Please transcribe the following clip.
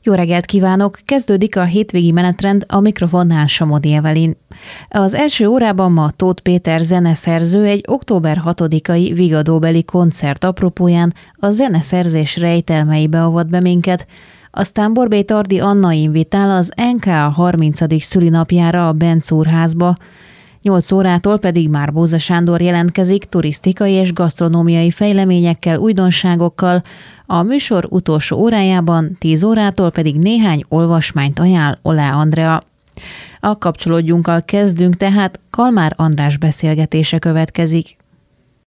Jó reggelt kívánok! Kezdődik a hétvégi menetrend, a mikrofonnál Somodi Evelin. Az első órában ma Tóth Péter zeneszerző egy október 6-ai vigadóbeli koncert apropóján a zeneszerzés rejtelmeibe avat be minket, aztán Borbély Tardi Anna invitál az NKA 30. szülinapjára a Bencúrházba, 8 órától pedig Márbóza Sándor jelentkezik turisztikai és gasztronómiai fejleményekkel, újdonságokkal, a műsor utolsó órájában 10 órától pedig néhány olvasmányt ajánl Olá Andrea. A kapcsolódjunkkal kezdünk, tehát Kalmár András beszélgetése következik.